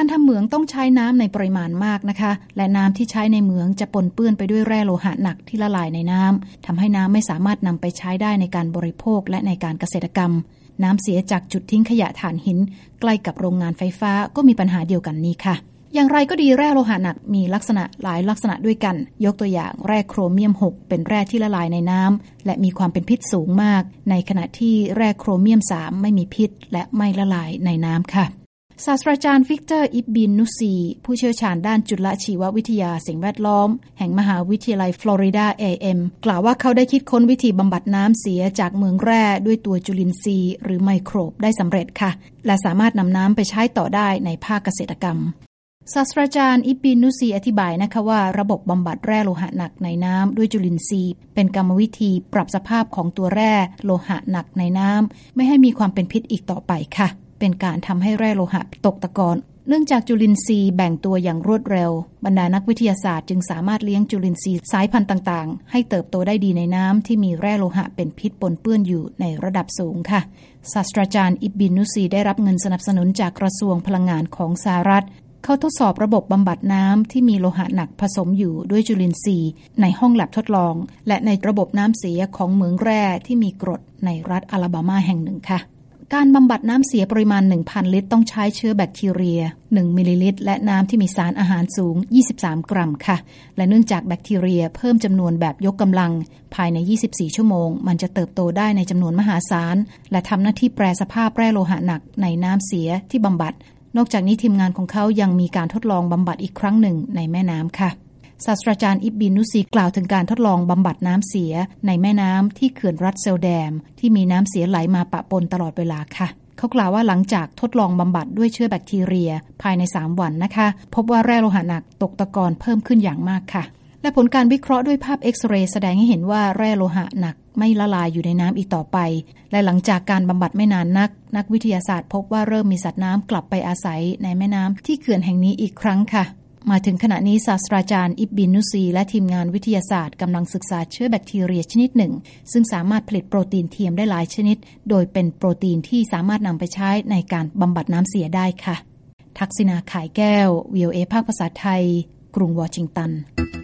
การทำเหมืองต้องใช้น้ำในปริมาณมากนะคะและน้ำที่ใช้ในเหมืองจะปนเปื้อนไปด้วยแร่โลหะหนักที่ละลายในน้ำทำให้น้ำไม่สามารถนำไปใช้ได้ในการบริโภคและในการเกษตรกรรมน้ำเสียจากจุดทิ้งขยะถ่านหินใกล้กับโรงงานไฟฟ้าก็มีปัญหาเดียวกันนี้ค่ะอย่างไรก็ดีแร่โลหะหนักมีลักษณะหลายลักษณะด้วยกันยกตัวอย่างแร่โครเมียม6เป็นแร่ที่ละลายในน้ำและมีความเป็นพิษสูงมากในขณะที่แร่โครเมียม3ไม่มีพิษและไม่ละลายในน้ำค่ะศาสตราจารย์วิกเตอร์อิบบินนุซีผู้เชี่ยวชาญด้านจุลชีววิทยาสิ่งแวดล้อมแห่งมหาวิทยาลัยฟลอริดา A&M กล่าวว่าเขาได้คิดค้นวิธีบำบัดน้ำเสียจากเหมืองแร่ด้วยตัวจุลินทรีย์หรือไมโครบได้สำเร็จค่ะและสามารถนำน้ำไปใช้ต่อได้ในภาคเกษตรกรรมศาสตราจารย์อิบบินนุซีอธิบายนะคะว่าระบบบำบัดแร่โลหะหนักในน้ำด้วยจุลินทรีย์เป็นกรรมวิธีปรับสภาพของตัวแร่โลหะหนักในน้ำไม่ให้มีความเป็นพิษอีกต่อไปค่ะเป็นการทำให้แร่โลหะตกตะกอนเนื่องจากจุลินทรีย์แบ่งตัวอย่างรวดเร็วบรรดานักวิทยาศาสตร์จึงสามารถเลี้ยงจุลินทรีย์สายพันธุ์ต่างๆให้เติบโตได้ดีในน้ำที่มีแร่โลหะเป็นพิษปนเปื้อนอยู่ในระดับสูงค่ะศาสตราจารย์อิบบินนุซีได้รับเงินสนับสนุนจากกระทรวงพลังงานของสหรัฐเขาทดสอบระบบบำบัดน้ำที่มีโลหะหนักผสมอยู่ด้วยจุลินทรีย์ในห้องแลบทดลองและในระบบน้ำเสียของเหมืองแร่ที่มีกรดในรัฐอลาบามาแห่งหนึ่งค่ะการบำบัดน้ำเสียปริมาณ 1,000 ลิตรต้องใช้เชื้อแบคทีเรีย1มิลลิลิตรและน้ำที่มีสารอาหารสูง23กรัมค่ะและเนื่องจากแบคทีเรียเพิ่มจำนวนแบบยกกำลังภายใน24ชั่วโมงมันจะเติบโตได้ในจำนวนมหาศาลและทำหน้าที่แปรสภาพแร่โลหะหนักในน้ำเสียที่บำบัดนอกจากนี้ทีมงานของเขายังมีการทดลองบำบัดอีกครั้งหนึ่งในแม่น้ำค่ะศาสตราจารย์อิบบินนุซีกล่าวถึงการทดลองบำบัดน้ำเสียในแม่น้ำที่เขื่อนรัสเซลแดมที่มีน้ำเสียไหลมาปะปนตลอดเวลาค่ะเขากล่าวว่าหลังจากทดลองบำบัดด้วยเชื้อแบคทีเรียภายใน3วันนะคะพบว่าแร่โลหะหนักตกตะกอนเพิ่มขึ้นอย่างมากค่ะและผลการวิเคราะห์ด้วยภาพเอ็กซเรย์แสดงให้เห็นว่าแร่โลหะหนักไม่ละลายอยู่ในน้ำอีกต่อไปและหลังจากการบำบัดไม่นานนักวิทยาศาสตร์พบว่าเริ่มมีสัตว์น้ำกลับไปอาศัยในแม่น้ำที่เขื่อนแห่งนี้อีกครั้งค่ะมาถึงขณะนี้ศาสตราจารย์อิบบินนุซีและทีมงานวิทยาศาสตร์กำลังศึกษาเชื้อแบคทีเรียชนิดหนึ่งซึ่งสามารถผลิตโปรตีนเทียมได้หลายชนิดโดยเป็นโปรตีนที่สามารถนำไปใช้ในการบำบัดน้ำเสียได้ค่ะทักษิณา ข่ายแก้ว VOA ภาคภาษาไทยกรุงวอชิงตัน